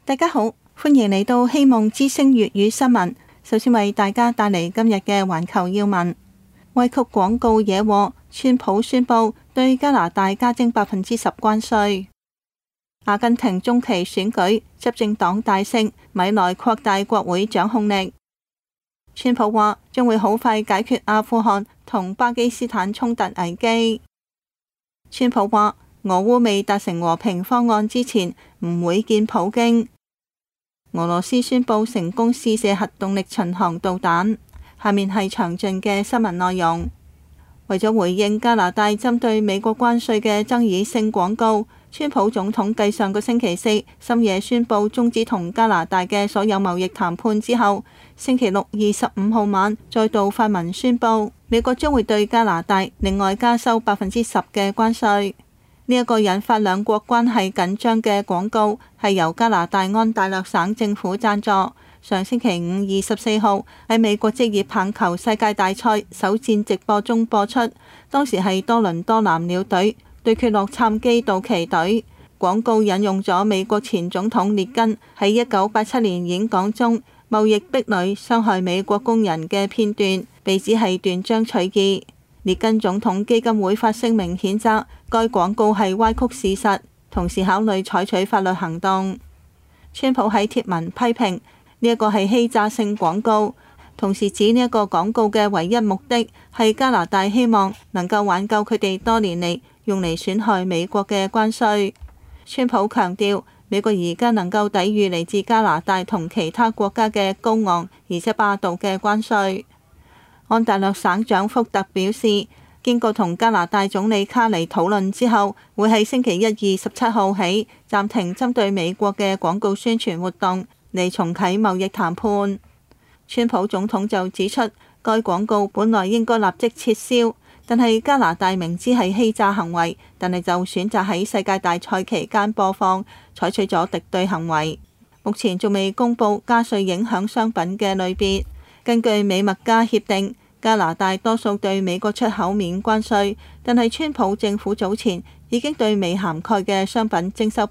大家好，歡迎嚟到希望之聲粵語新聞。首先為大家帶嚟今日嘅環球要聞。威曲廣告惹禍，川普宣布對加拿大加徵10%關稅。阿根廷中期選舉，執政黨大勝，米萊擴大國會掌控力。川普話將會好快解決阿富汗同巴基斯坦衝突危機。川普話俄烏未達成和平方案之前唔會見普京。俄羅斯宣布成功試射核動力巡航導彈。下面係詳盡嘅新聞內容。為咗回應加拿大針對美國關稅嘅爭議性廣告，川普總統繼上個星期四深夜宣布終止同加拿大嘅所有貿易談判之後，星期六25號晚再度發文宣布，美國將會對加拿大另外加收10%嘅關稅。呢一個引發兩國關係緊張嘅廣告係由加拿大安大略省政府贊助。上星期五24號喺美國職業棒球世界大賽首戰直播中播出，當時係多倫多藍鳥隊對決洛杉磯道奇隊。廣告引用咗美國前總統列根喺1987年演講中貿易壁壘傷害美國工人嘅片段，被指係斷章取義。列根總統基金會發聲明譴責該廣告係歪曲事實，同時考慮採取法律行動。川普喺貼文批評呢一個係欺詐性廣告，同時指呢一個廣告嘅唯一目的係加拿大希望能夠挽救佢哋多年嚟用嚟損害美國嘅關稅。川普強調，美國而家能夠抵禦嚟自加拿大同其他國家嘅高昂而且霸道嘅關稅。安大略省長福特表示，經過同加拿大總理卡尼討論之後，會喺星期一27號起暫停針對美國嘅廣告宣傳活動，嚟重啟貿易談判。川普總統就指出，該廣告本來應該立即撤銷，但係加拿大明知係欺詐行為，但係就選擇喺世界大賽期間播放，採取咗敵對行為。目前仲未公布加稅影響商品嘅類別。根據美墨加協定，加拿大多數對美國出口免關稅，但係川普政府早前已經對未涵蓋嘅商品徵收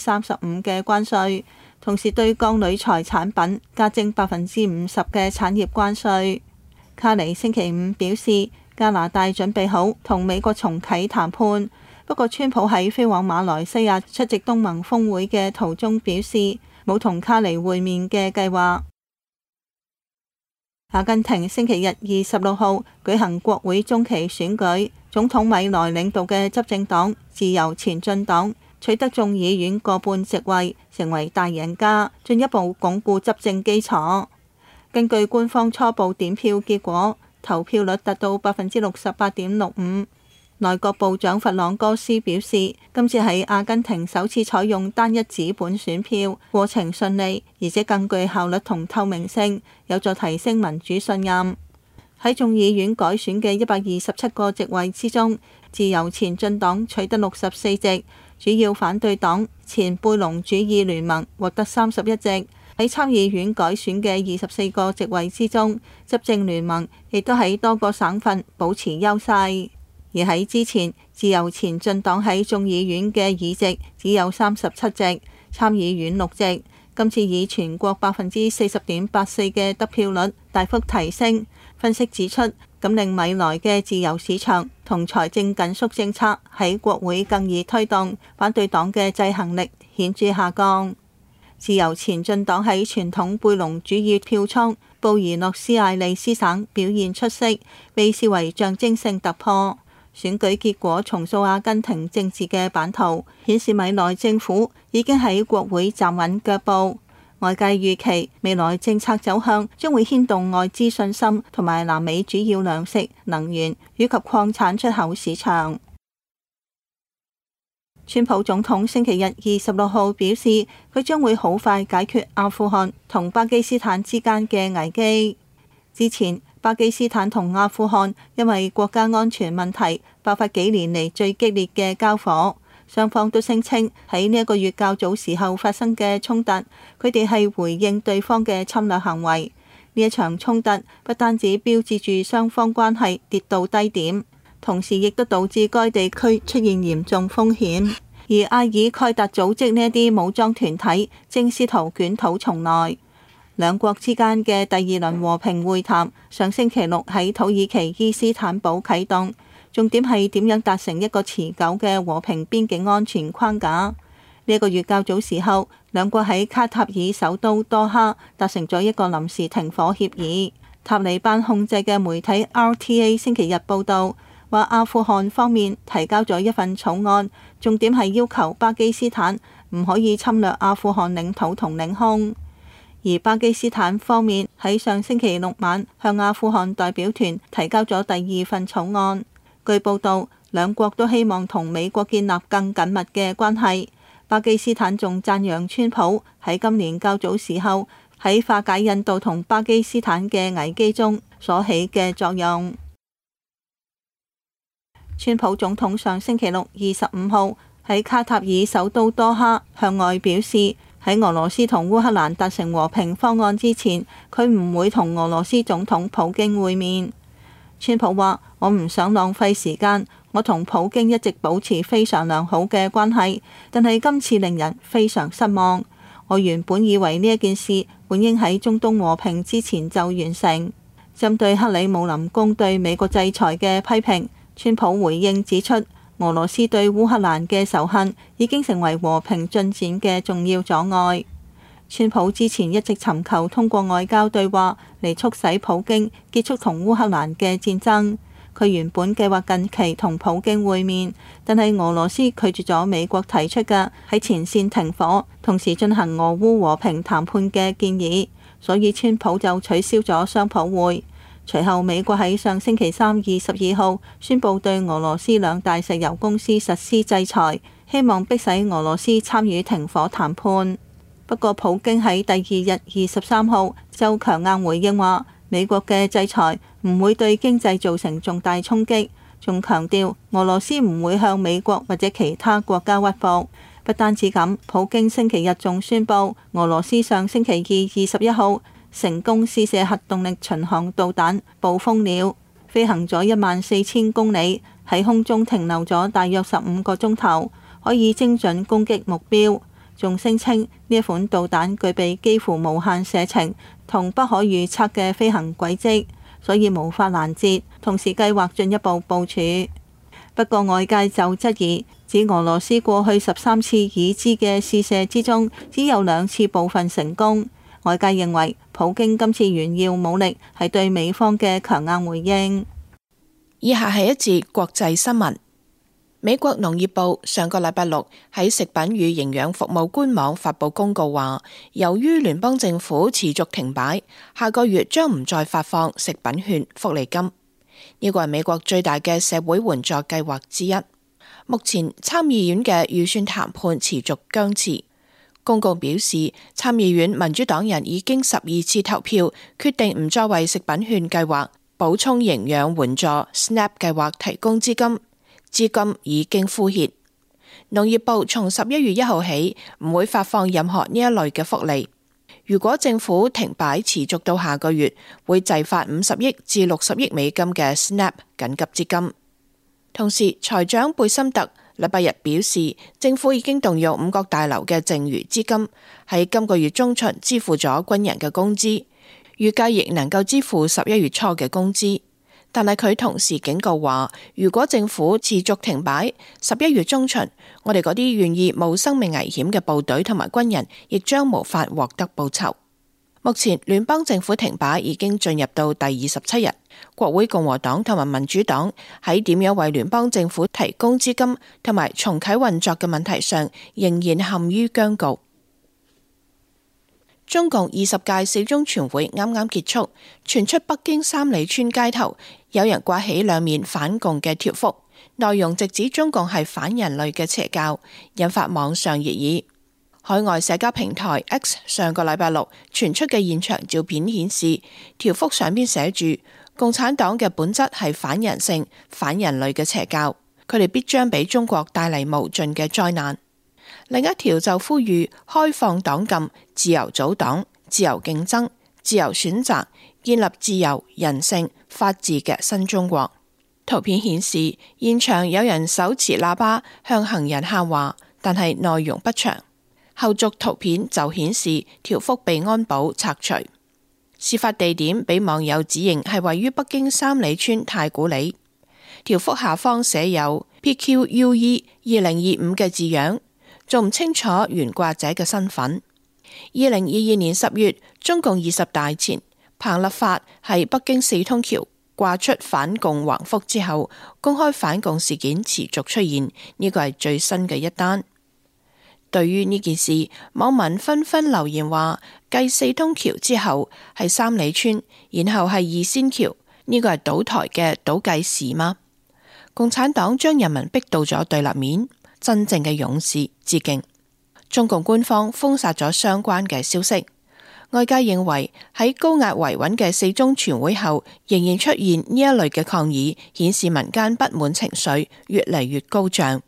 35%嘅關稅。同時對鋼鋁材產品加徵50%嘅產業關稅。卡尼星期五表示，加拿大準備好同美國重啟談判。不過川普喺飛往馬來西亞出席東盟峰會嘅途中表示，冇同卡尼會面嘅計劃。阿根廷星期日26號舉行國會中期選舉，總統米萊領導嘅執政黨自由前進黨取得眾議院過半席位，成為大贏家，進一步鞏固執政基礎。根據官方初步點票結果，投票率達到68.65%。內閣部長弗朗哥斯表示，今次係阿根廷首次採用單一紙本選票，過程順利，而且更具效率同透明性，有助提升民主信任。喺眾議院改選嘅127個席位之中，自由前進黨取得64席，主要反對黨前貝隆主義聯盟獲得31席。喺參議院改選嘅24個席位之中，執政聯盟亦都喺多個省份保持優勢。而喺之前，自由前進黨喺眾議院嘅議席只有37席，參議院6席。今次以全國40.84%嘅得票率大幅提升。分析指出，咁令米萊嘅自由市場同財政緊縮政策喺國會更易推動，反對黨嘅制衡力顯著下降。自由前進黨喺傳統貝隆主義票倉布宜諾斯艾利斯省表現出色，被視為象徵性突破。選舉結果重塑阿根廷政治嘅版圖，顯示米萊政府已經喺國會站穩腳步。外界預期未來政策走向將會牽動外資信心同埋南美主要糧食、能源以及礦產出口市場。川普總統星期日26號表示，佢將會好快解決阿富汗同巴基斯坦之間嘅危機。之前，巴基斯坦同阿富汗因為國家安全問題爆發幾年嚟最激烈嘅交火，雙方都聲稱喺呢一個月較早時候發生嘅衝突，佢哋係回應對方嘅侵略行為。呢一場衝突不單止標誌住雙方關係跌到低點，同時亦都導致該地區出現嚴重風險。 而阿爾蓋達組織呢一啲武裝團體正試圖捲土重來。兩國之間嘅第二輪和平會談上星期六喺土耳其伊斯坦堡啟動，重點係點樣達成一個持久嘅和平邊境安全框架。呢個月較早時候，兩國喺卡塔爾首都多哈達成咗一個臨時停火協議。塔利班控制嘅媒體 RTA 星期日報導，話阿富汗方面提交咗一份草案，重點係要求巴基斯坦唔可以侵略阿富汗領土同領空。而巴基斯坦方面喺上星期六晚向阿富汗代表團提交咗第二份草案。據報導，兩國都希望同美國建立更緊密嘅關係。巴基斯坦仲讚揚川普喺今年較早時候喺化解印度同巴基斯坦嘅危機中所起嘅作用。川普總統上星期六25號喺卡塔爾首都多哈向外表示，喺俄羅斯同烏克蘭達成和平方案之前，佢唔會同俄羅斯總統普京會面。川普話：我唔想浪費時間，我同普京一直保持非常良好嘅關係，但係今次令人非常失望。我原本以為呢一件事本應喺中東和平之前就完成。針對克里姆林宮對美國制裁嘅批評，川普回應指出，俄羅斯對烏克蘭嘅仇恨已經成為和平進展嘅重要阻礙。川普之前一直尋求通過外交對話嚟促使普京結束同烏克蘭嘅戰爭。佢原本計劃近期同普京會面，但係俄羅斯拒絕咗美國提出嘅喺前線停火，同時進行俄烏和平談判嘅建議，所以川普就取消咗雙普會。隨後，美國喺上星期三22號宣布對俄羅斯兩大石油公司實施制裁，希望迫使俄羅斯參與停火談判。不過，普京喺第二日23號就強硬回應話，美國嘅制裁唔會對經濟造成重大衝擊，仲強調俄羅斯唔會向美國或者其他國家屈服。不單止咁，普京星期日仲宣布，俄羅斯上星期二21號成功試射核動力巡航導彈暴風鳥，飛行咗14000公里，喺空中停留咗大約15個鐘頭，可以精準攻擊目標。仲聲稱呢一款導彈具備幾乎無限射程同不可預測嘅飛行軌跡，所以無法攔截，同時計劃進一步部署。不過外界就質疑，指俄羅斯過去13次已知嘅試射之中，只有2次部分成功。外界認為普京今次炫耀武力係對美方嘅強硬回應。 以下係一節國際新聞。美國農業部上個禮拜六喺食品與營養服務官網發佈公告話，由於聯邦政府持續停擺，下個月將唔再發放食品券福利金。呢個係美國最大嘅社會援助計劃之一。目前參議院嘅預算談判持續僵持。公告表示，參議院民主黨人已經12次投票，決定唔再為食品券計劃補充營養援助 SNAP 計劃提供資金。資金已經枯竭。農業部從11月1號起唔會發放任何呢一類嘅福利。如果政府停擺持續到下個月，會滯發50億至60億美金嘅 SNAP 緊急資金。同時，財長貝森特禮拜日表示，政府已經動用5角大樓嘅剩餘資金，喺今個月中旬支付咗軍人嘅工資，預計亦能夠支付11月初嘅工資。但係佢同時警告話，如果政府持續停擺，11月中旬，我哋嗰啲願意冒生命危險嘅部隊同埋軍人，亦將無法獲得報酬。目前聯邦政府停擺已經進入到第27日，國會共和黨同埋民主黨喺點樣為聯邦政府提供資金同埋重啟運作嘅問題上，仍然陷於僵局。中共20屆四中全會啱啱結束，傳出北京三里村街頭有人掛起2面反共嘅條幅，內容直指中共係反人類嘅邪教，引發網上熱議。海外社交平台 X 上個禮拜六傳出嘅現場照片顯示，條幅上邊寫住共產黨嘅本質係反人性、反人類嘅邪教，佢哋必將俾中國帶嚟無盡嘅災難。另一條就呼籲開放黨禁、自由組黨、自由競爭、自由選擇，建立自由、人性、法治嘅新中國。圖片顯示，現場有人手持喇叭向行人喊話， 但係內容不詳。後續圖片就顯示條幅被安保拆除。事發地點俾網友指認係位於北京三里村太古里。條幅下方寫有 PQUE 2025嘅字樣，仲唔清楚懸掛者嘅身份。2022年10月，中共20大前，彭立發喺北京四通橋掛出反共橫幅之後，公開反共事件持續出現，呢個係最新嘅一單。對於呢件事，網民紛紛留言話：繼四通橋之後係三里村，然後係二仙橋，呢個係倒台嘅倒計時嗎？共產黨將人民逼到咗對立面，真正嘅勇士致敬。中共官方封殺咗相關嘅消息。外界認為喺高壓維穩嘅四中全會後，仍然出現呢一類嘅抗議，顯示民間不滿情緒越嚟越高漲。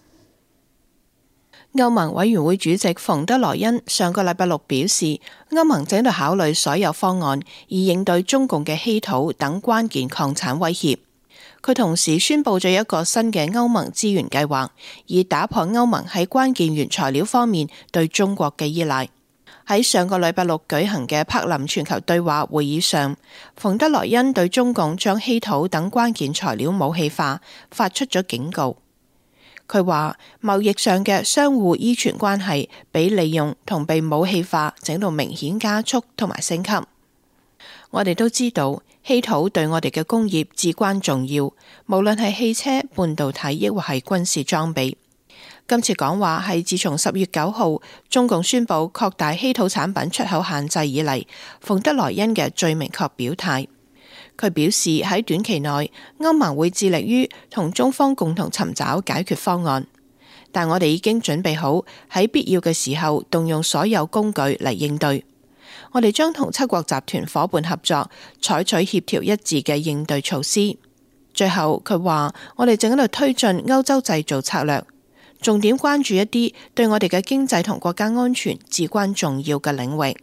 歐盟委員會主席馮德萊恩上個禮拜六表示，歐盟正在考慮所有方案，以應對中共嘅稀土等關鍵礦產威脅。佢同時宣布咗一個新嘅歐盟資源計劃，以打破歐盟喺關鍵原材料方面對中國嘅依賴。喺上個禮拜六舉行嘅柏林全球對話會議上，馮德萊恩對中共將稀土等關鍵材料武器化發出咗警告。佢話貿易上嘅相互依存關係俾利用同被武器化整到明顯加速同埋升級。我哋都知道稀土對我哋嘅工業至關重要，無論係汽車、半導體抑或係軍事裝備。今次講話係自從10月9號中共宣布擴大稀土產品出口限制以嚟，馮德萊恩嘅最明確表態。佢表示喺短期內，歐盟會致力於同中方共同尋找解決方案，但我哋已經準備好喺必要嘅時候動用所有工具嚟應對。我哋將同七國集團夥伴合作，採取協調一致嘅應對措施。最後佢話，我哋正喺度推進歐洲製造策略，重點關注一啲對我哋嘅經濟同國家安全至關重要嘅領域。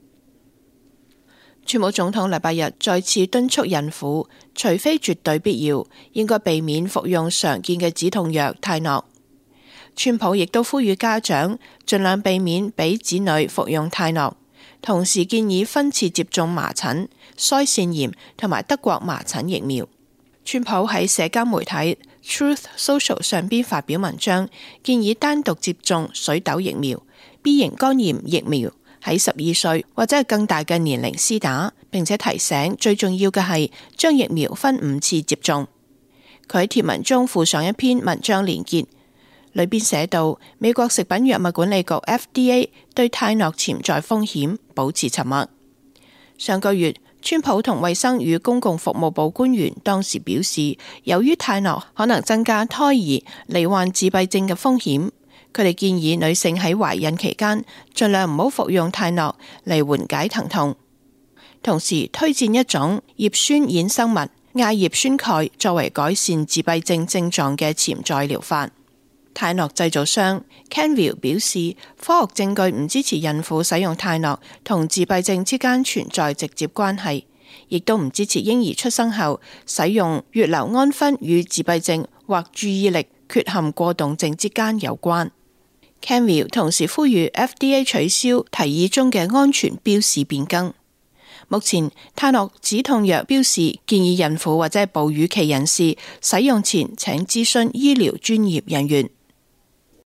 川普總統禮拜日再次敦促孕婦，除非絕對必要，應該避免服用常見嘅止痛藥泰諾。川普亦都呼籲家長盡量避免俾子女服用泰諾，同時建議分次接種麻疹、腮腺炎同埋德國麻疹疫苗。川普喺社交媒體 Truth Social 上邊發表文章，建議單獨接種水痘疫苗、B 型肝炎疫苗，喺12歲或者係更大嘅年齡施打，並且提醒最重要嘅係將疫苗分5次接種。佢喺貼文中附上一篇文章連結，裏邊寫到美國食品藥物管理局 FDA 對泰諾潛在風險保持沉默。上個月，川普同衛生與公共服務部官員當時表示，由於泰諾可能增加胎兒罹患自閉症嘅風險，佢哋建議女性喺懷孕期間盡量唔好服用泰諾嚟緩解疼痛，同時推薦一種葉酸衍生物亞葉酸鈣作為改善自閉症症狀嘅潛在療法。泰諾製造商 Kenvue 表示，科學證據唔支持孕婦使用泰諾同自閉症之間存在直接關係，亦都唔支持嬰兒出生後使用乙硫胺酚與自閉症或注意力缺陷過動症之間有關。Kenvue 同時呼籲 FDA 取消提議中嘅安全標示變更。目前泰諾止痛藥標示建議孕婦或者哺乳期人士使用前請諮詢醫療專業人員。